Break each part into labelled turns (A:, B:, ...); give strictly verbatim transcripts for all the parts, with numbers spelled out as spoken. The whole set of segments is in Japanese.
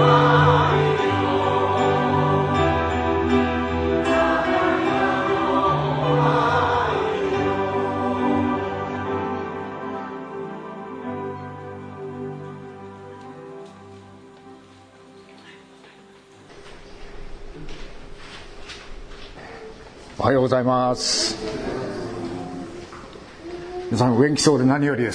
A: おはようございます。皆さんお元気そうで何よりです。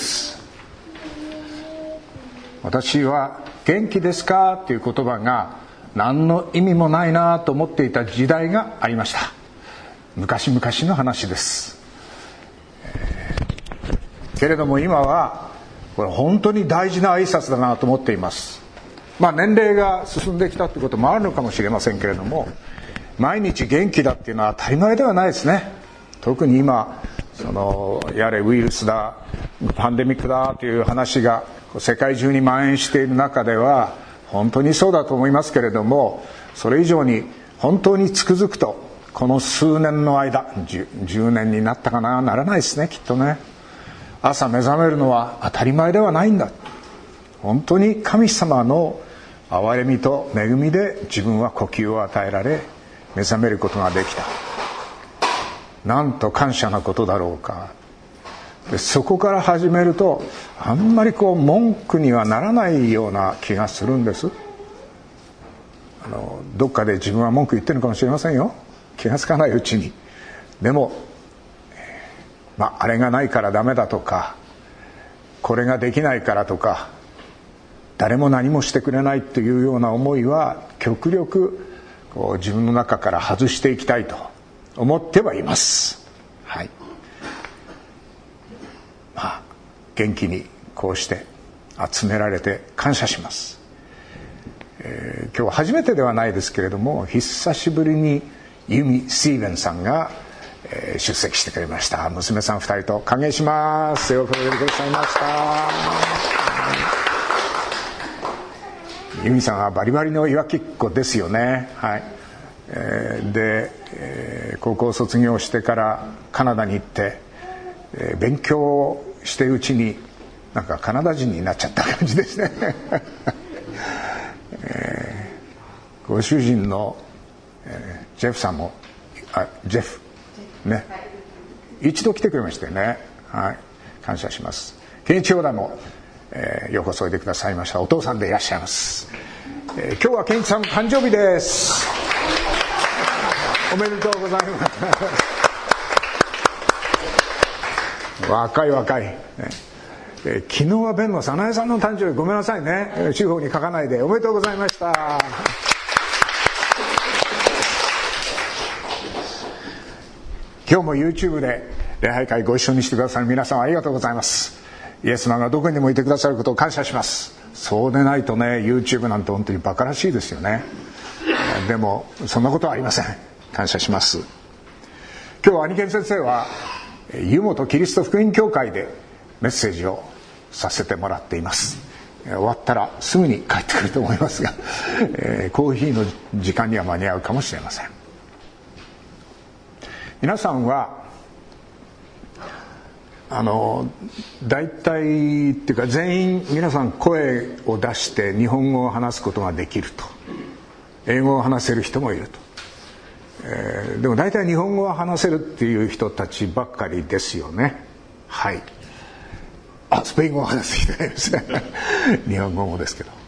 A: 私は元気ですかという言葉が何の意味もないなと思っていた時代がありました。昔々の話です、えー、けれども今はこれ本当に大事な挨拶だなと思っています。まあ年齢が進んできたということもあるのかもしれませんけれども、毎日元気だっていうのは当たり前ではないですね。特に今そのやれウイルスだパンデミックだという話が世界中に蔓延している中では本当にそうだと思いますけれども、それ以上に本当につくづくとこの数年の間 10, じゅうねんになったかな、ならないですねきっとね。朝目覚めるのは当たり前ではないんだ。本当に神様の憐れみと恵みで自分は呼吸を与えられ目覚めることができた。なんと感謝なことだろうか。でそこから始めるとあんまりこう文句にはならないような気がするんです。あのどっかで自分は文句言ってるのかもしれませんよ、気がつかないうちに。でも、まあ、あれがないからダメだとかこれができないからとか誰も何もしてくれないというような思いは極力こう自分の中から外していきたいと思ってはいます。はい。まあ元気にこうして集められて感謝します。えー、今日は初めてではないですけれども、久しぶりにユミ・スティーブンさんが、えー、出席してくれました。娘さんふたりと歓迎します。よくおいでくださいました。ユミさんはバリバリのいわきっ子ですよね。はい。えー、で、えー、高校卒業してからカナダに行って、えー、勉強をしているうちになんかカナダ人になっちゃった感じですね、えー、ご主人の、えー、ジェフさんもあジェフね一度来てくれましたよね。はい、感謝します。健一兄弟もえー、ようこそおいでくださいました。お父さんでいらっしゃいます、えー、今日は健一さんの誕生日です。おめでとうございます若い若い、ねえー、昨日はベンの早苗さんの誕生日、ごめんなさいね、えー、司法に書かないで。おめでとうございました。今日も YouTube で礼拝会ご一緒にしてくださる皆さんありがとうございます。イエス様がどこにでもいてくださることを感謝します。そうでないとね YouTube なんて本当にバカらしいですよね。でもそんなことはありません。感謝します。今日兄賢先生は湯本キリスト福音教会でメッセージをさせてもらっています。終わったらすぐに帰ってくると思いますが、えー、コーヒーの時間には間に合うかもしれません。皆さんはあの大体っていうか全員皆さん声を出して日本語を話すことができると、英語を話せる人もいると、えー、でも大体日本語を話せるっていう人たちばっかりですよね。はい。あ、スペイン語を話す人いますね日本語もですけど、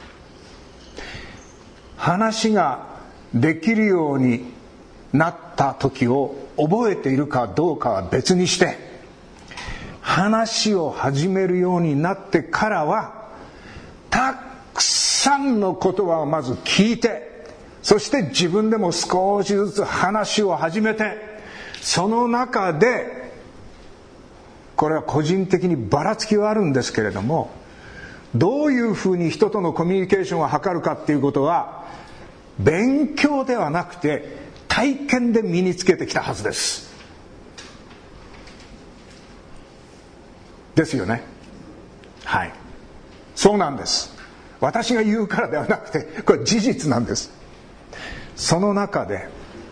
A: 話ができるようになった時を覚えているかどうかは別にして、話を始めるようになってからはたくさんの言葉をまず聞いて、そして自分でも少しずつ話を始めて、その中でこれは個人的にばらつきはあるんですけれども、どういうふうに人とのコミュニケーションを図るかっていうことは勉強ではなくて体験で身につけてきたはずですですよね。はい、そうなんです。私が言うからではなくてこれ事実なんです。その中で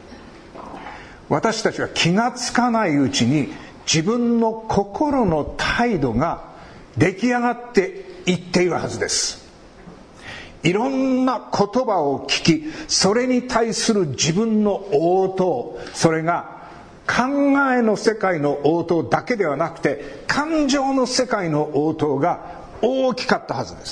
A: 私たちは気がつかないうちに自分の心の態度が出来上がっていっているはずです。 いろんな言葉を聞き、それに対する自分の応答、それが考えの世界の応答だけではなくて、感情の世界の応答が大きかったはずです。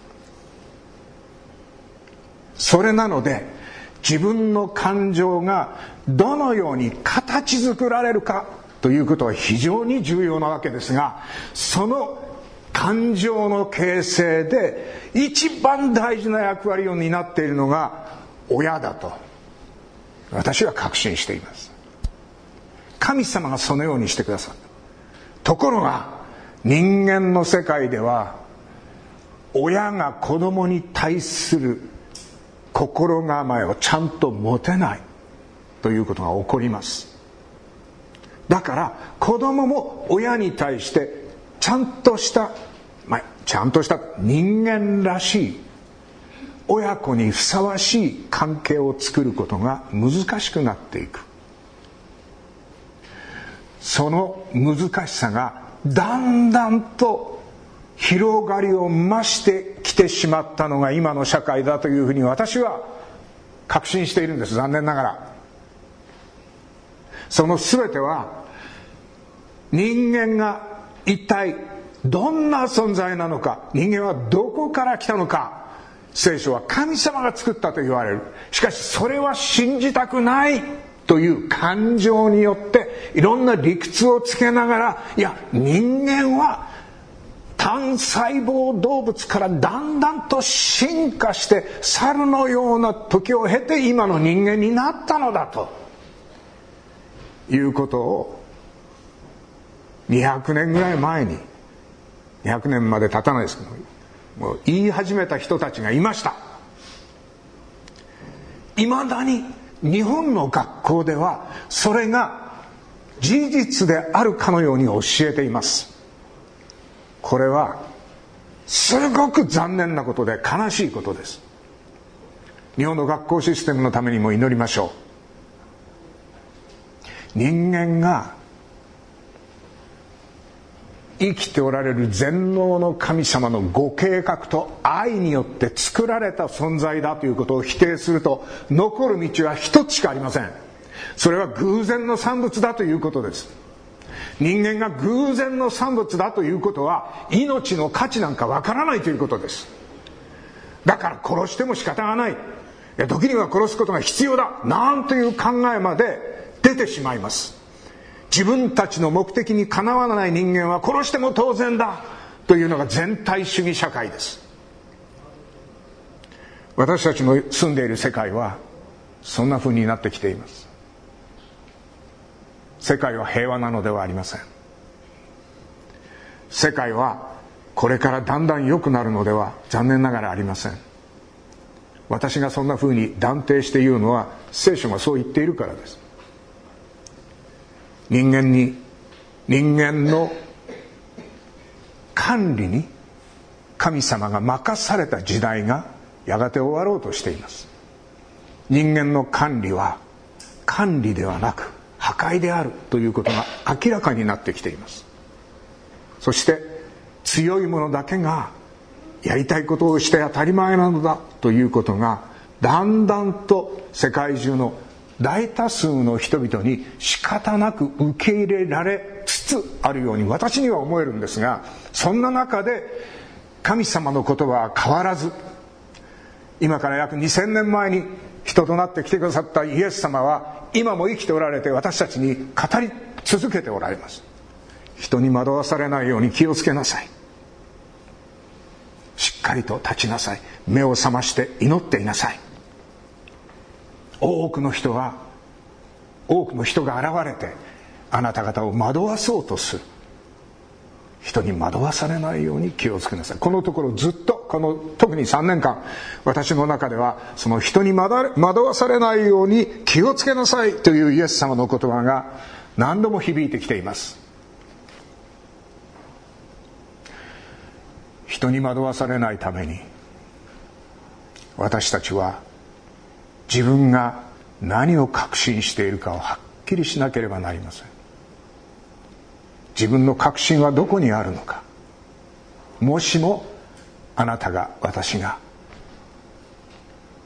A: それなので、自分の感情がどのように形作られるかということは非常に重要なわけですが、その感情の形成で一番大事な役割を担っているのが親だと私は確信しています。神様がそのようにしてくださる。ところが人間の世界では、親が子供に対する心構えをちゃんと持てないということが起こります。だから子供も親に対してちゃんとした、まあ、ちゃんとした人間らしい、親子にふさわしい関係を作ることが難しくなっていく。その難しさがだんだんと広がりを増してきてしまったのが今の社会だというふうに私は確信しているんです。残念ながらその全ては人間が一体どんな存在なのか、人間はどこから来たのか、聖書は神様が作ったと言われる。しかしそれは信じたくないという感情によっていろんな理屈をつけながら、いや人間は単細胞動物からだんだんと進化して猿のような時を経て今の人間になったのだということをにひゃくねんぐらい前に、にひゃくねんまで経たないですけどもう言い始めた人たちがいました。いまだに日本の学校ではそれが事実であるかのように教えています。これはすごく残念なことで悲しいことです。日本の学校システムのためにも祈りましょう。人間が生きておられる全能の神様のご計画と愛によって作られた存在だということを否定すると、残る道は一つしかありません。それは偶然の産物だということです。人間が偶然の産物だということは、命の価値なんかわからないということです。だから殺しても仕方がない、いや時には殺すことが必要だなんていう考えまで出てしまいます。自分たちの目的にかなわない人間は殺しても当然だというのが全体主義社会です。私たちの住んでいる世界はそんな風になってきています。世界は平和なのではありません。世界はこれからだんだん良くなるのでは残念ながらありません。私がそんな風に断定して言うのは聖書がそう言っているからです。人間に、人間の管理に神様が任された時代がやがて終わろうとしています。人間の管理は管理ではなく破壊であるということが明らかになってきています。そして強い者だけがやりたいことをして当たり前なのだということがだんだんと世界中の大多数の人々に仕方なく受け入れられつつあるように私には思えるんですが、そんな中で神様の言葉は変わらず、今から約にせんねんまえに人となって来てくださったイエス様は今も生きておられて私たちに語り続けておられます。人に惑わされないように気をつけなさい、しっかりと立ちなさい、目を覚まして祈っていなさい。多くの人は多くの人が現れてあなた方を惑わそうとする。人に惑わされないように気をつけなさい。このところずっとこの特にさんねんかん私の中ではその人に惑わされないように気をつけなさいというイエス様の言葉が何度も響いてきています。人に惑わされないために私たちは自分が何を確信しているかをはっきりしなければなりません。自分の確信はどこにあるのか。もしもあなたが私が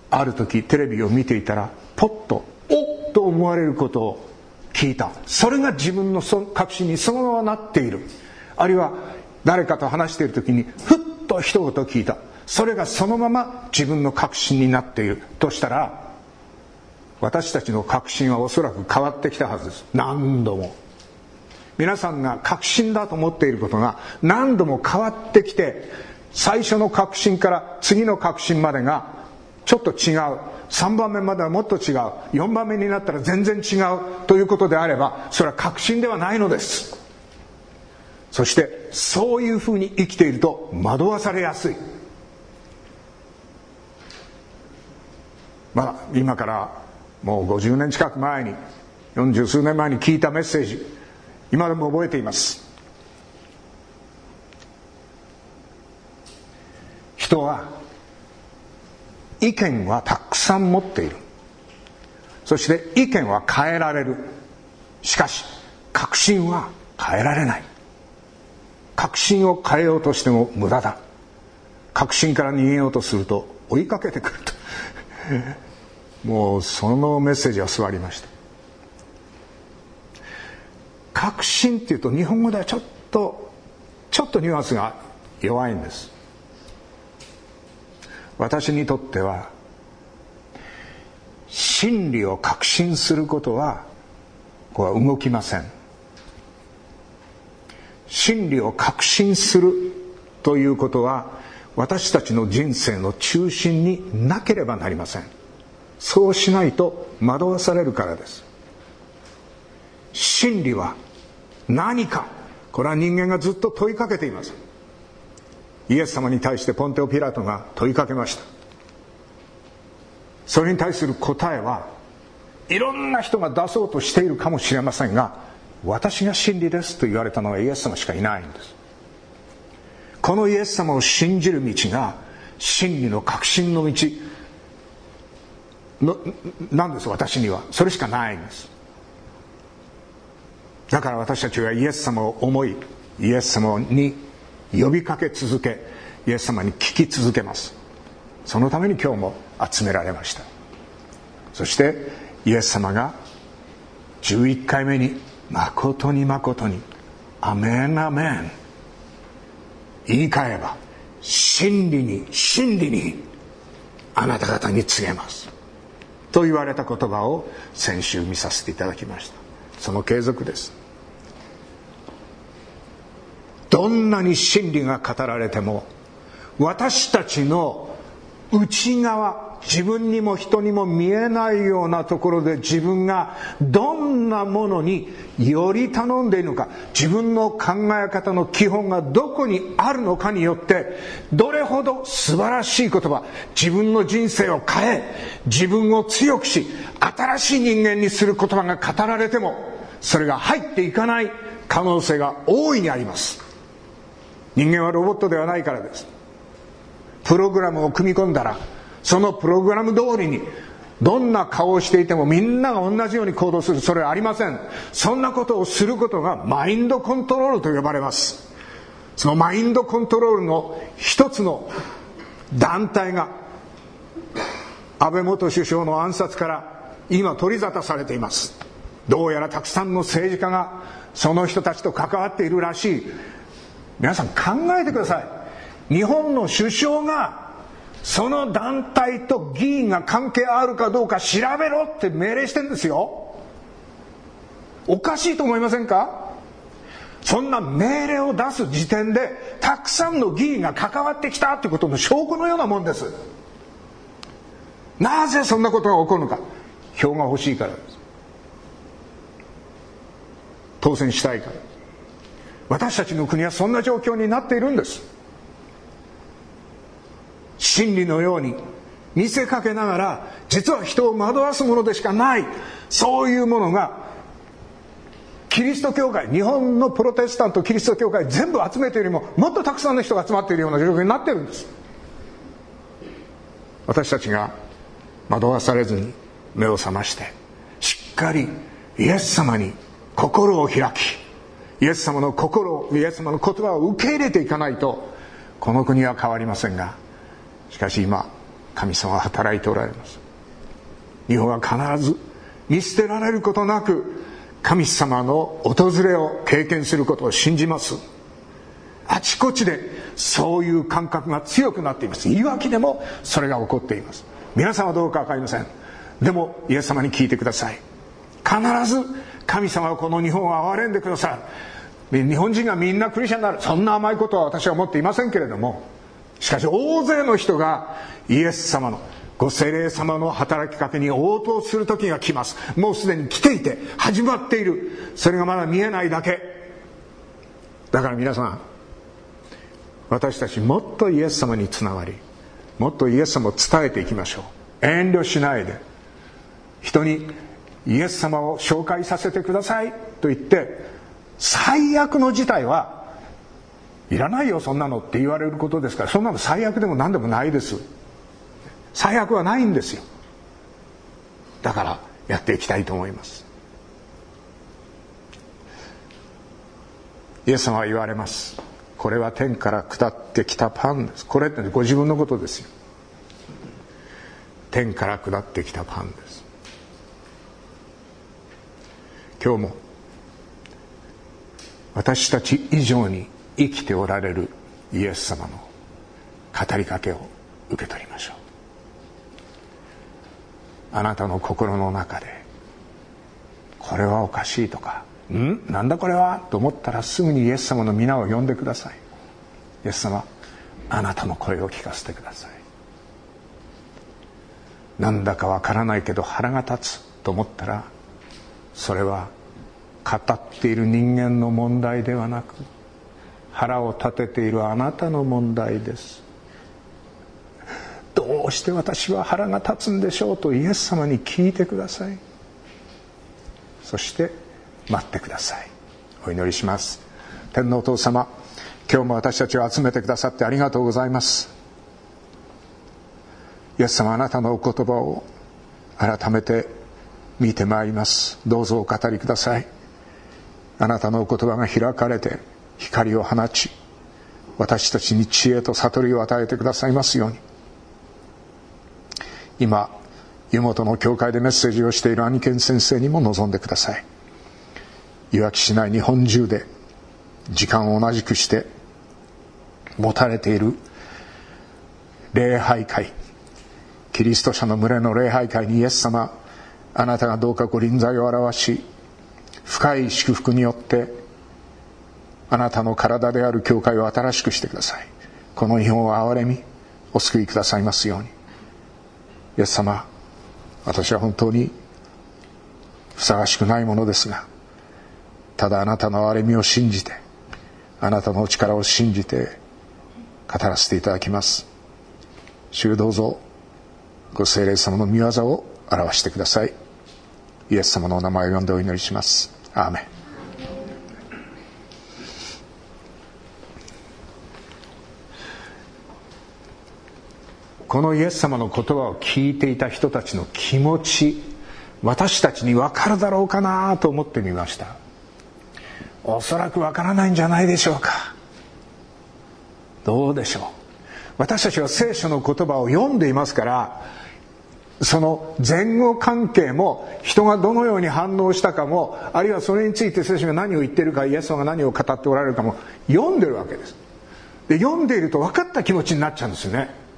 A: ある時テレビを見ていたらポッとおっと思われることを聞いた。それが自分の確信にそのままなっている。あるいは誰かと話している時にふっと一言聞いた。それがそのまま自分の確信になっているとしたら、私たちの確信はおそらく変わってきたはずです。何度も皆さんが確信だと思っていることが何度も変わってきて、最初の確信から次の確信までがちょっと違う、さんばんめまではもっと違う、よんばんめになったら全然違うということであれば、それは確信ではないのです。そしてそういうふうに生きていると惑わされやすい。まあ今からもうごじゅうねん近く前に、よんじゅうすうねんまえに聞いたメッセージ、今でも覚えています。人は意見はたくさん持っている。そして意見は変えられる。しかし確信は変えられない。確信を変えようとしても無駄だ。確信から逃げようとすると追いかけてくるともうそのメッセージは座りました。確信っていうと日本語ではちょっとちょっとニュアンスが弱いんです。私にとっては真理を確信することはこれは動きません。真理を確信するということは私たちの人生の中心になければなりません。そうしないと惑わされるからです。真理は何か、これは人間がずっと問いかけています。イエス様に対してポンテオ・ピラトが問いかけました。それに対する答えはいろんな人が出そうとしているかもしれませんが、私が真理ですと言われたのはイエス様しかいないんです。このイエス様を信じる道が真理の確信の道のなんです。私にはそれしかないんです。だから私たちはイエス様を思い、イエス様に呼びかけ続け、イエス様に聞き続けます。そのために今日も集められました。そしてイエス様がじゅういっかいめに誠に誠にアメンアメン言い換えれば、真理に真理にあなた方に告げますと言われた言葉を先週見させていただきました。その継続です。どんなに真理が語られても、私たちの内側、自分にも人にも見えないようなところで自分がどんなものにより頼んでいるのか、自分の考え方の基本がどこにあるのかによって、どれほど素晴らしい言葉、自分の人生を変え、自分を強くし、新しい人間にする言葉が語られても、それが入っていかない可能性が大いにあります。人間はロボットではないからです。プログラムを組み込んだら、そのプログラム通りにどんな顔をしていてもみんなが同じように行動する、それはありません。そんなことをすることがマインドコントロールと呼ばれます。そのマインドコントロールの一つの団体が安倍元首相の暗殺から今取り沙汰されています。どうやらたくさんの政治家がその人たちと関わっているらしい。皆さん考えてください。日本の首相がその団体と議員が関係あるかどうか調べろって命令してるんですよ。おかしいと思いませんか？そんな命令を出す時点でたくさんの議員が関わってきたということの証拠のようなもんです。なぜそんなことが起こるのか。票が欲しいからです。当選したいから。私たちの国はそんな状況になっているんです。真理のように見せかけながら、実は人を惑わすものでしかない、そういうものがキリスト教会、日本のプロテスタントキリスト教会全部集めているよりももっとたくさんの人が集まっているような状況になっているんです。私たちが惑わされずに目を覚まして、しっかりイエス様に心を開き、イエス様の心、イエス様の言葉を受け入れていかないと、この国は変わりませんが、しかし今神様は働いておられます。日本は必ず見捨てられることなく神様の訪れを経験することを信じます。あちこちでそういう感覚が強くなっています。いわきでもそれが起こっています。皆さんはどうか分かりません。でもイエス様に聞いてください。必ず神様はこの日本を憐れんでくださる。日本人がみんなクリスチャンになる、そんな甘いことは私は思っていませんけれども、しかし大勢の人がイエス様のご聖霊様の働きかけに応答する時が来ます。もうすでに来ていて始まっている。それがまだ見えないだけだから、皆さん、私たちもっとイエス様につながり、もっとイエス様を伝えていきましょう。遠慮しないで人にイエス様を紹介させてくださいと言って、最悪の事態はいらないよそんなのって言われることですから、そんなの最悪でも何でもないです。最悪はないんですよ。だからやっていきたいと思います。イエス様は言われます。これは天から下ってきたパンです。これってご自分のことですよ。天から下ってきたパンです。今日も私たち以上に生きておられるイエス様の語りかけを受け取りましょう。あなたの心の中でこれはおかしいとか、んなんだこれはと思ったら、すぐにイエス様の皆を呼んでください。イエス様、あなたの声を聞かせてください。なんだかわからないけど腹が立つと思ったら、それは語っている人間の問題ではなく、腹を立てているあなたの問題です。どうして私は腹が立つんでしょうとイエス様に聞いてください。そして待ってください。お祈りします。天のお父様、今日も私たちを集めてくださってありがとうございます。イエス様、あなたのお言葉を改めて見てまいります。どうぞお語りください。あなたのお言葉が開かれて光を放ち、私たちに知恵と悟りを与えてくださいますように。今湯本の教会でメッセージをしている兄賢先生にも望んでください。いわき市内日本中で時間を同じくして持たれている礼拝会、キリスト者の群れの礼拝会にイエス様、あなたがどうかご臨在を表し、深い祝福によってあなたの体である教会を新しくしてください。この日本を憐れみお救いくださいますように。イエス様、私は本当にふさわしくないものですが、ただあなたの憐れみを信じて、あなたのお力を信じて語らせていただきます。主、どうぞご聖霊様の御業を表してください。イエス様のお名前を呼んでお祈りします。アーメン。このイエス様の言葉を聞いていた人たちの気持ち、私たちに分かるだろうかなと思ってみました。おそらく分からないんじゃないでしょうか。どうでしょう。私たちは聖書の言葉を読んでいますから、その前後関係も、人がどのように反応したかも、あるいはそれについて聖書が何を言っているか、イエス様が何を語っておられるかも読んでるわけです。で、読んでいると分かった気持ちになっちゃうんですよね。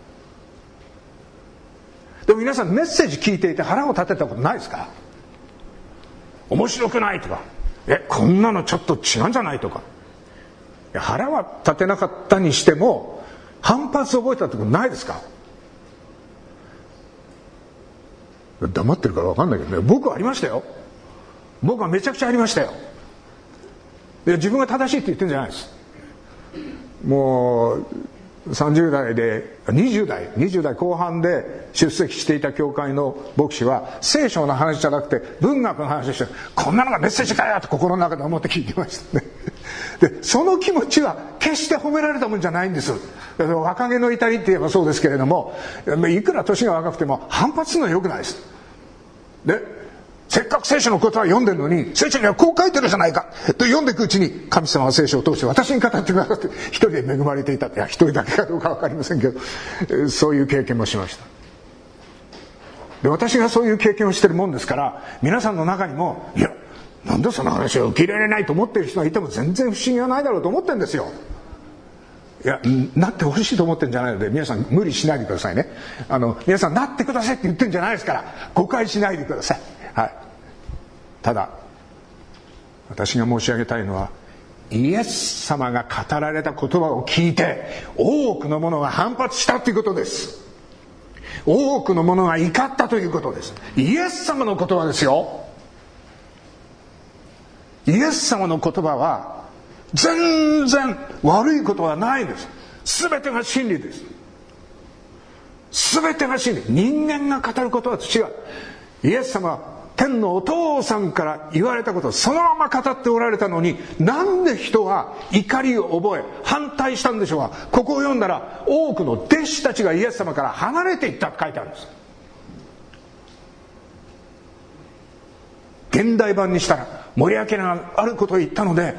A: でも皆さん、メッセージ聞いていて腹を立てたことないですか？面白くないとか、えこんなのちょっと違うんじゃないとか。いや、腹は立てなかったにしても反発を覚えたってことないですか？黙ってるから分かんないけどね、僕はありましたよ。僕はめちゃくちゃありましたよ。いや、自分が正しいって言ってるんじゃないです。もうさんじゅう代でにじゅう代にじゅう代後半で出席していた教会の牧師は、聖書の話じゃなくて文学の話をして、こんなのがメッセージかよと心の中で思って聞いてましたね。でその気持ちは決して褒められたもんじゃないんです。若気の至りって言えばそうですけれども、いくら年が若くても反発するのは良くないです。でせっかく聖書の言葉を読んでるのに、聖書にはこう書いてるじゃないかと読んでいくうちに、神様は聖書を通して私に語ってくださって、一人で恵まれていた。いや、一人だけかどうか分かりませんけど、そういう経験もしました。 で、私がそういう経験をしているもんですから、皆さんの中にも、いや、なんでその話を受け入れられないと思っている人がいても全然不思議はないだろうと思ってるんですよ。いや、なってほしいと思ってるんじゃないので、皆さん無理しないでくださいね。あの皆さんなってくださいって言ってるんじゃないですから、誤解しないでください。はい。ただ私が申し上げたいのは、イエス様が語られた言葉を聞いて多くの者が反発したということです。多くの者が怒ったということです。イエス様の言葉ですよ。イエス様の言葉は全然悪いことはないんです。全てが真理です。全てが真理。人間が語ることは違う。イエス様は天のお父さんから言われたことをそのまま語っておられたのに、なんで人は怒りを覚え反対したんでしょうか。ここを読んだら、多くの弟子たちがイエス様から離れていったと書いてあるんです。現代版にしたら、森脇があることを言ったので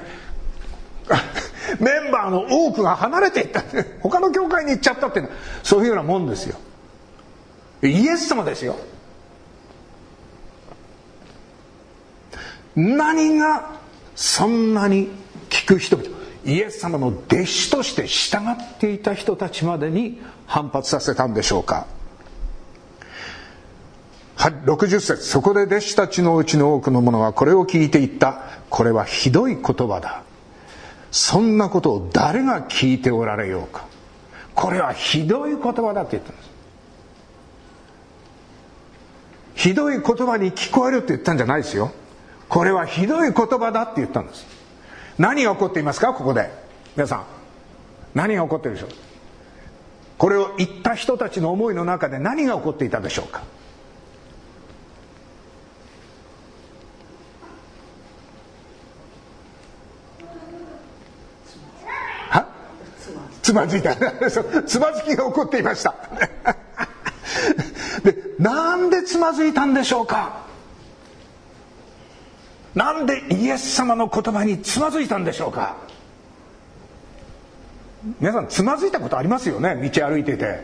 A: メンバーの多くが離れていった他の教会に行っちゃったっていうのは、そういうようなもんですよ。イエス様ですよ。何がそんなに聞く人々、イエス様の弟子として従っていた人たちまでに反発させたんでしょうか。ろくじゅっ節、そこで弟子たちのうちの多くの者はこれを聞いていった。これはひどい言葉だ。そんなことを誰が聞いておられようか。これはひどい言葉だって言ったんです。ひどい言葉に聞こえるって言ったんじゃないですよ。これはひどい言葉だって言ったんです。何が起こっていますか、ここで。皆さん、何が起こっているでしょう。これを言った人たちの思いの中で何が起こっていたでしょうか。は？つまずいた。つまずきが起こっていましたで、なんでつまずいたんでしょうか。なんでイエス様の言葉につまずいたんでしょうか。皆さんつまずいたことありますよね。道歩いていて。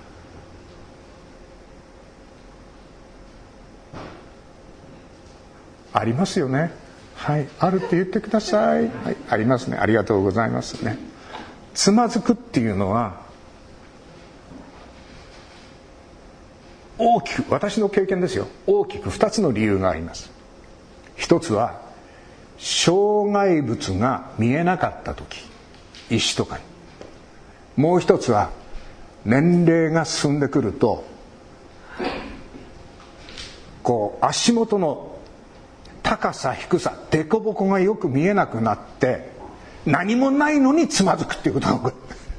A: ありますよね。はい、あるって言ってください。はい、ありますね。ありがとうございますね。つまずくっていうのは大きく、私の経験ですよ。大きくふたつの理由があります。一つは障害物が見えなかった時、石とかに。もう一つは年齢が進んでくると、こう足元の高さ低さ、凸凹がよく見えなくなって、何もないのにつまずくっていうことが起こる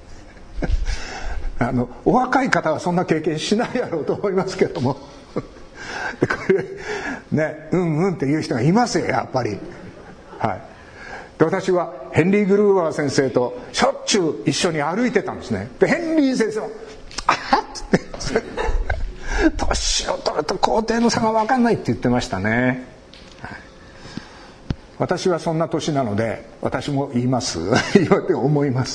A: あのお若い方はそんな経験しないやろうと思いますけどもこれね、うんうんっていう人がいますよ、やっぱり。はい。で、私はヘンリー・グルーバー先生としょっちゅう一緒に歩いてたんですね。で、ヘンリー先生はあっって年を取ると工程の差が分かんないって言ってましたね。はい、私はそんな年なので私も言います言われて思います。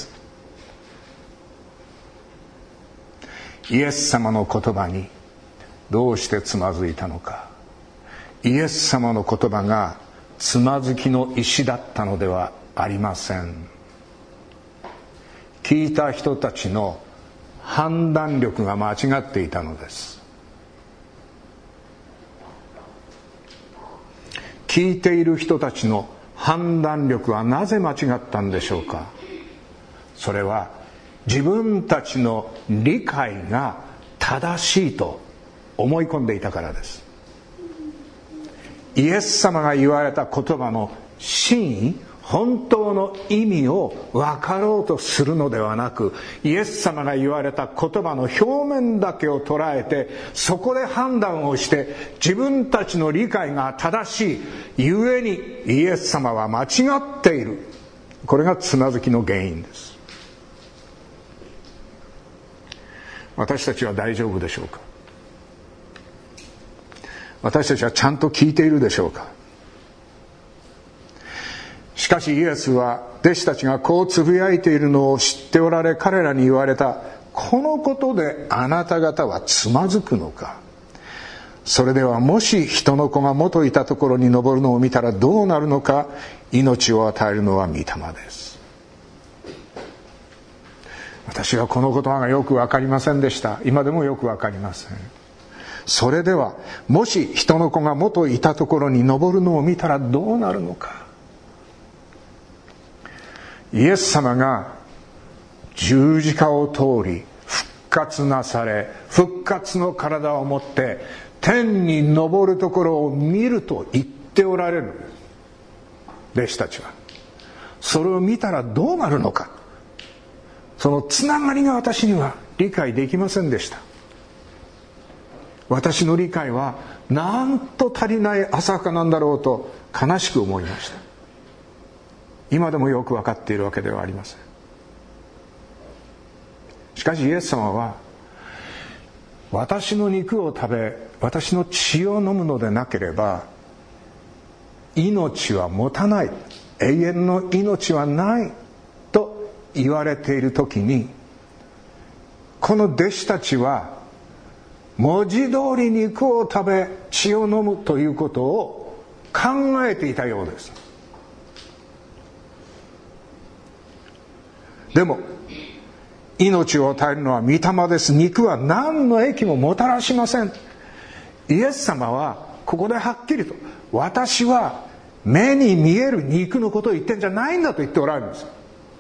A: イエス様の言葉にどうしてつまずいたのか。イエス様の言葉がつまずきの石だったのではありません。聞いた人たちの判断力が間違っていたのです。聞いている人たちの判断力はなぜ間違ったんでしょうか。それは自分たちの理解が正しいと思い込んでいたからです。イエス様が言われた言葉の真意、本当の意味を分かろうとするのではなく、イエス様が言われた言葉の表面だけを捉えて、そこで判断をして自分たちの理解が正しいゆえにイエス様は間違っている。これがつまずきの原因です。私たちは大丈夫でしょうか。私たちはちゃんと聞いているでしょうか。しかしイエスは弟子たちがこうつぶやいているのを知っておられ、彼らに言われた。このことであなた方はつまずくのか。 それではもし人の子が元いたところに登るのを見たらどうなるのか。命を与えるのは御霊です。私はこの言葉がよく分かりませんでした。今でもよく分かりません。それではもし人の子が元いたところに登るのを見たらどうなるのか。イエス様が十字架を通り復活なされ、復活の体を持って天に昇るところを見ると言っておられる弟子たちは、それを見たらどうなるのか、そのつながりが私には理解できませんでした。私の理解はなんと足りない浅はかなんだろうと悲しく思いました。今でもよく分かっているわけではありません。しかしイエス様は、私の肉を食べ私の血を飲むのでなければ命は持たない、永遠の命はないと言われている時に、この弟子たちは文字通り肉を食べ血を飲むということを考えていたようです。でも命を与えるのは御霊です。肉は何の益ももたらしません。イエス様はここではっきりと、私は目に見える肉のことを言ってんじゃないんだと言っておられるんです。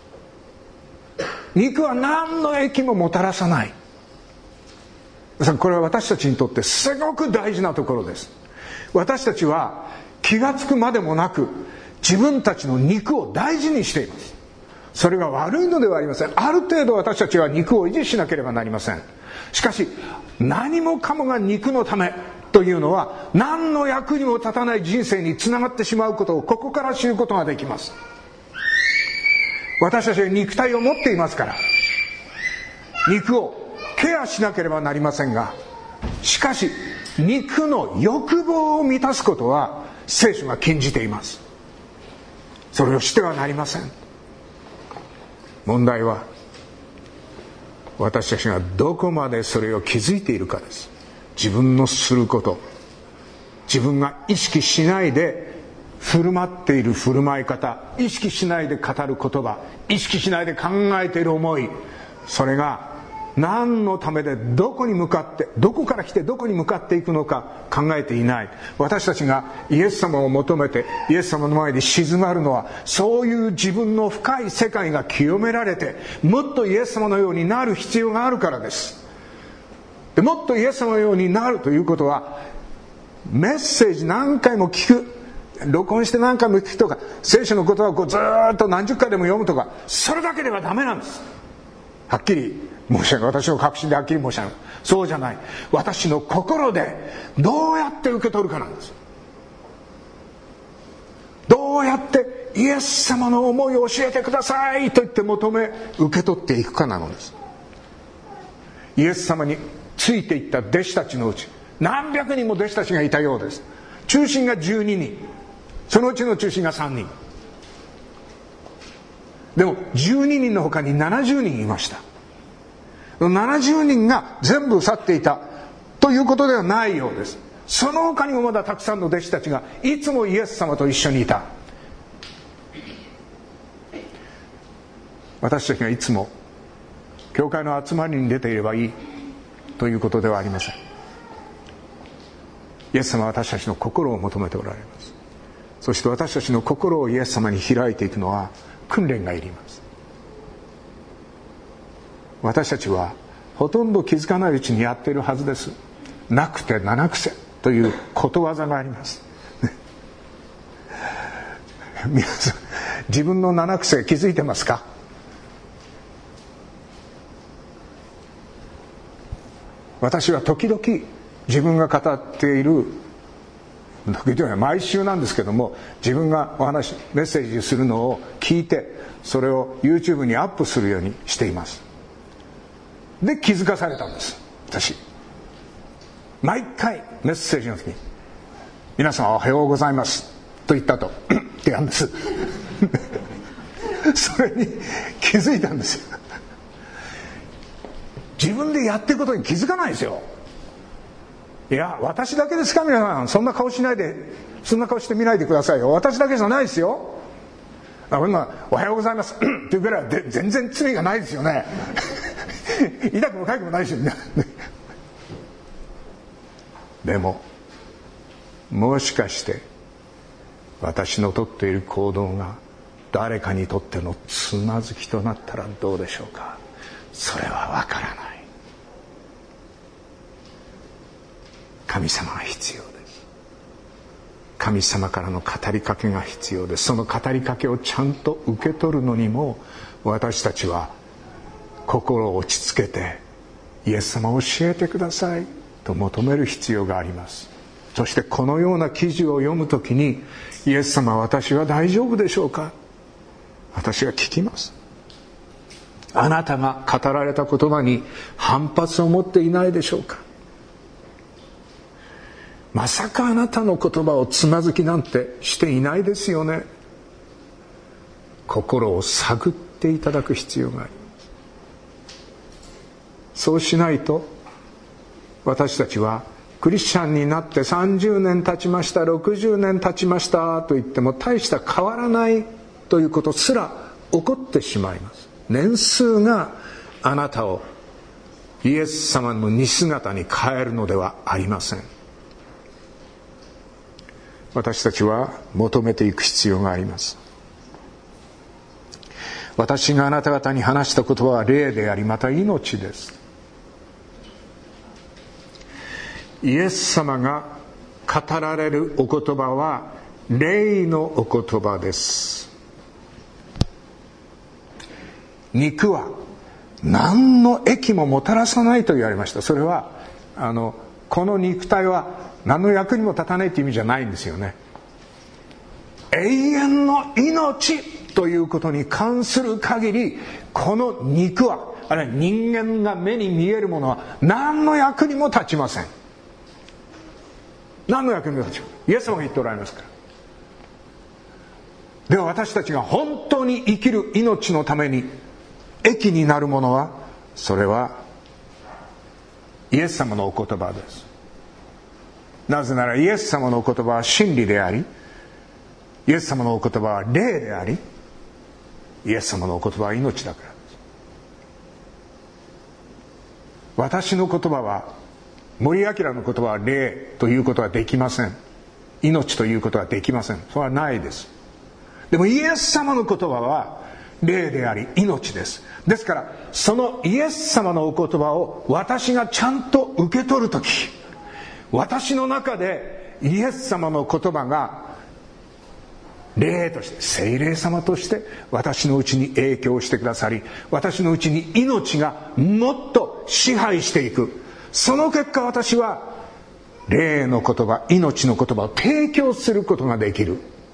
A: 肉は何の益ももたらさない。これは私たちにとってすごく大事なところです。私たちは気がつくまでもなく自分たちの肉を大事にしています。それが悪いのではありません。ある程度私たちは肉を維持しなければなりません。しかし何もかもが肉のためというのは何の役にも立たない人生につながってしまうことをここから知ることができます。私たちは肉体を持っていますから肉をケアしなければなりませんが、しかし肉の欲望を満たすことは聖書が禁じています。それをしてはなりません。問題は私たちがどこまでそれを気づいているかです。自分のすること、自分が意識しないで振る舞っている振る舞い方、意識しないで語る言葉、意識しないで考えている思い、それが何のためでどこに向かって、どこから来てどこに向かっていくのか考えていない。私たちがイエス様を求めてイエス様の前で静まるのは、そういう自分の深い世界が清められて、もっとイエス様のようになる必要があるからです。でもっとイエス様のようになるということは、メッセージ何回も聞く、録音して何回も聞くとか、聖書の言葉をこうずっと何十回でも読むとか、それだけではダメなんです。はっきり申し上げ、私の確信ではっきり申し上げる。そうじゃない。私の心でどうやって受け取るかなんです。どうやってイエス様の思いを教えてくださいと言って求め受け取っていくかなのです。イエス様についていった弟子たちのうち何百人も弟子たちがいたようです。中心がじゅうににん、そのうちの中心がさんにん。でもじゅうににんの他にななじゅうにんいました。ななじゅうにんが全部去っていたということではないようです。その他にもまだたくさんの弟子たちがいつもイエス様と一緒にいた。私たちがいつも教会の集まりに出ていればいいということではありません。イエス様は私たちの心を求めておられます。そして私たちの心をイエス様に開いていくのは訓練がいります。私たちはほとんど気づかないうちにやっているはずです。なくて七癖ということわざがあります皆さん、自分の七癖気づいてますか？私は時々自分が語っている、時々毎週なんですけども、自分がお話メッセージするのを聞いて、それを YouTube にアップするようにしています。で気づかされたんです。私毎回メッセージの時に「皆さんおはようございます」と言ったとってやるんですそれに気づいたんですよ。自分でやってることに気づかないですよ。 いや私だけですか皆さん、そんな顔しないで、そんな顔してみないでくださいよ。私だけじゃないですよ。今おはようございますっていうぐらいで全然罪がないですよね痛くもかゆくもないですよねでももしかして私のとっている行動が誰かにとってのつまずきとなったらどうでしょうか。それはわからない。神様が必要です。神様からの語りかけが必要です。その語りかけをちゃんと受け取るのにも、私たちは心を落ち着けて、イエス様を教えてくださいと求める必要があります。そしてこのような記事を読むときに、イエス様、私は大丈夫でしょうか。私が聞きます。あなたが語られた言葉に反発を持っていないでしょうか。まさかあなたの言葉をつまずきなんてしていないですよね。心を探っていただく必要があります。そうしないと、私たちはクリスチャンになってさんじゅうねん経ちました、ろくじゅうねん経ちましたと言っても大した変わらないということすら起こってしまいます。年数があなたをイエス様の似姿に変えるのではありません。私たちは求めていく必要があります。私があなた方に話した言葉は霊であり、また命です。イエス様が語られるお言葉は霊のお言葉です。肉は何の益ももたらさないと言われました。それはあのこの肉体は何の役にも立たないという意味じゃないんですよね。永遠の命ということに関する限り、この肉は、あるいは人間が目に見えるものは何の役にも立ちません。何の役にも立ちません。イエス様が言っておられますから。では私たちが本当に生きる命のために益になるものは、それはイエス様のお言葉です。なぜならイエス様のお言葉は真理であり、イエス様のお言葉は霊であり、イエス様のお言葉は命だからです。私の言葉は、森明の言葉は霊ということはできません。命ということはできません。それはないです。でもイエス様の言葉は霊であり命です。ですからそのイエス様のお言葉を私がちゃんと受け取るとき、私の中でイエス様の言葉が霊として、聖霊様として私のうちに影響してくださり、私のうちに命がもっと支配していく。その結果、私は霊の言葉、命の言葉を提供することができる。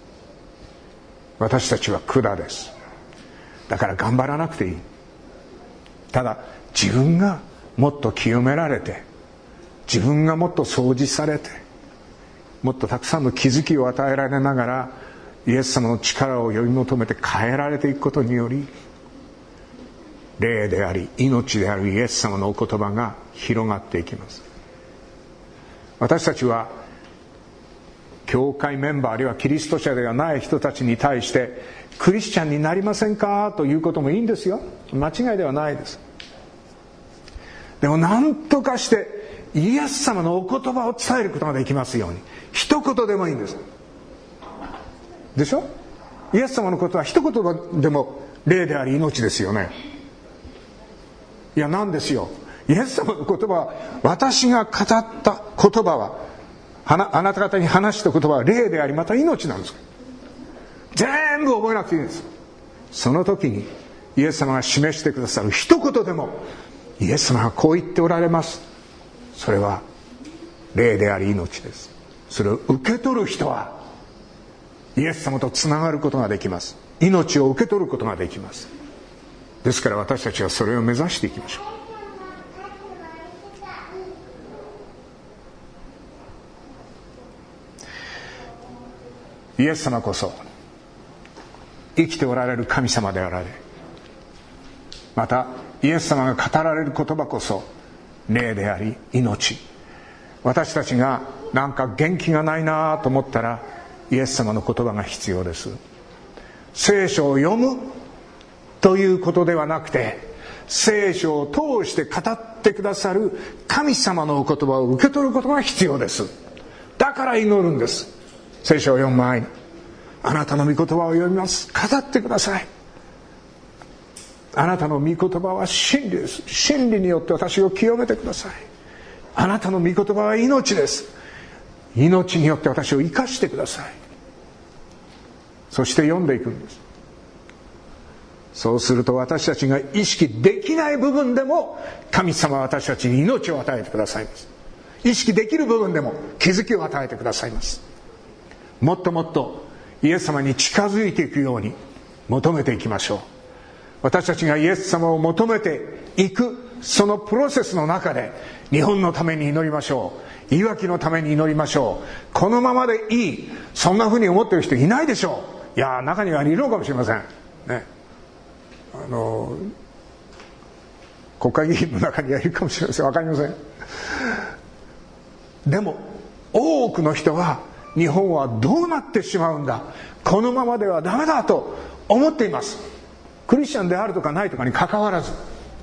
A: 私たちは管です。だから頑張らなくていい。ただ自分がもっと清められて、自分がもっと掃除されて、もっとたくさんの気づきを与えられながら、イエス様の力を呼び求めて変えられていくことにより、霊であり命であるイエス様のお言葉が広がっていきます。私たちは教会メンバーあるいはキリスト者ではない人たちに対して、クリスチャンになりませんかということもいいんですよ。間違いではないです。でも何とかしてイエス様のお言葉を伝えることができますように、一言でもいいんです。でしょ。イエス様のことは一言でも霊であり命ですよね。いや、なんですよ。イエス様の言葉は、私が語った言葉は、あなた方に話した言葉は霊でありまた命なんです。全部覚えなくていいんです。その時にイエス様が示してくださる一言でも、イエス様がこう言っておられます。それは霊であり命です。それを受け取る人はイエス様とつながることができます。命を受け取ることができます。ですから私たちはそれを目指していきましょう。イエス様こそ生きておられる神様であられ、またイエス様が語られる言葉こそ霊であり命、 私たちがなんか元気がないなと思ったら、イエス様の言葉が必要です。聖書を読むということではなくて、聖書を通して語ってくださる神様のお言葉を受け取ることが必要です。だから祈るんです。聖書を読む前に、あなたの御言葉を読みます。語ってください。あなたの御言葉は真理です。真理によって私を清めてください。あなたの御言葉は命です。命によって私を生かしてください。そして読んでいくんです。そうすると私たちが意識できない部分でも、神様は私たちに命を与えてくださいます。意識できる部分でも気づきを与えてくださいます。もっともっとイエス様に近づいていくように求めていきましょう。私たちがイエス様を求めていくそのプロセスの中で、日本のために祈りましょう。いわきのために祈りましょう。このままでいい、そんなふうに思っている人いないでしょう。いや中にはいるのかもしれませんね。あの国会議員の中にはいるかもしれません。わかりません。でも多くの人は、日本はどうなってしまうんだ、このままではダメだと思っています。クリスチャンであるとかないとかに関わらず、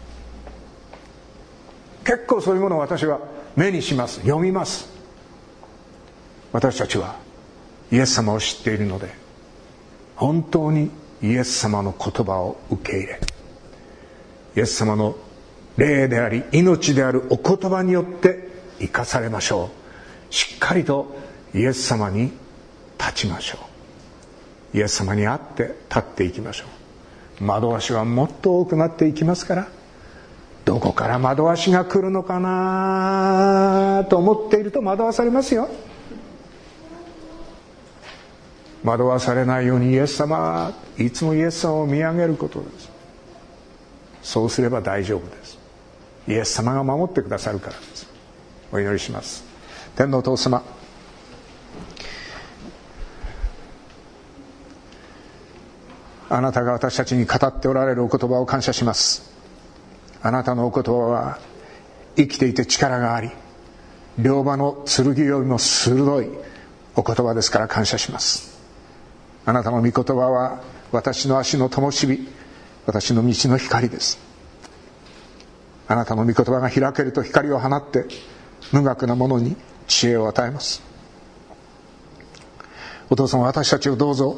A: 結構そういうものを私は目にします。読みます。私たちはイエス様を知っているので、本当にイエス様の言葉を受け入れ、イエス様の霊であり命であるお言葉によって生かされましょう。しっかりとイエス様に立ちましょう。イエス様に会って立っていきましょう。惑わしはもっと多くなっていきますから、どこから惑わしが来るのかなと思っていると惑わされますよ。惑わされないようにイエス様、いつもイエス様を見上げることです。そうすれば大丈夫です。イエス様が守ってくださるからです。お祈りします。天のお父様、あなたが私たちに語っておられるお言葉を感謝します。あなたのお言葉は生きていて力があり、両刃の剣よりも鋭いお言葉ですから感謝します。あなたの御言葉は私の足の灯火、私の道の光です。あなたの御言葉が開けると光を放って、無学な者に知恵を与えます。お父様、私たちをどうぞ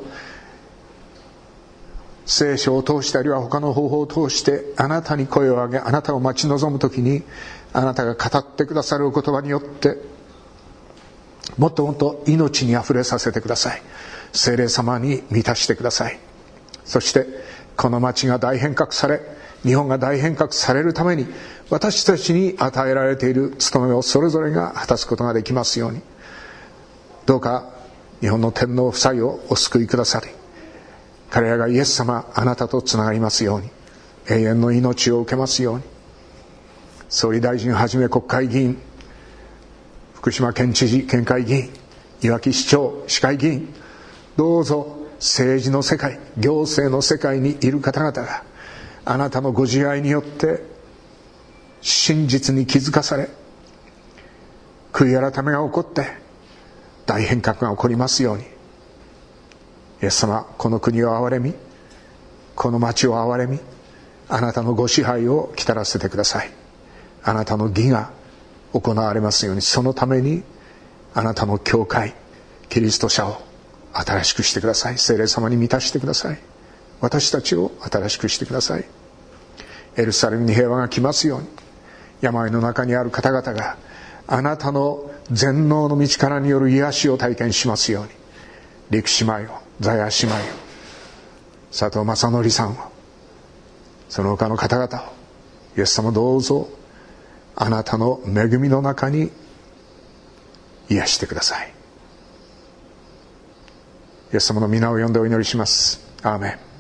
A: 聖書を通して、あるいは他の方法を通してあなたに声を上げ、あなたを待ち望むときに、あなたが語ってくださるお言葉によってもっともっと命にあふれさせてください。聖霊様に満たしてください。そしてこの町が大変革され、日本が大変革されるために、私たちに与えられている務めをそれぞれが果たすことができますように、どうか日本の天皇夫妻をお救いくださり、彼らがイエス様、あなたとつながりますように、永遠の命を受けますように。総理大臣はじめ国会議員、福島県知事、県会議員、いわき市長、市会議員、どうぞ政治の世界、行政の世界にいる方々が、あなたのご自愛によって真実に気づかされ、悔い改めが起こって大変革が起こりますように。イエス様、この国を憐れみ、この町を憐れみ、あなたのご支配を来たらせてください。あなたの義が行われますように、そのためにあなたの教会、キリスト者を新しくしてください。聖霊様に満たしてください。私たちを新しくしてください。エルサレムに平和が来ますように、病の中にある方々があなたの全能の道からによる癒しを体験しますように、陸姉妹を、ザヤ姉妹を、佐藤正則さんを、その他の方々を、イエス様どうぞあなたの恵みの中に癒してください。イエス様の皆を呼んでお祈りします。アーメン。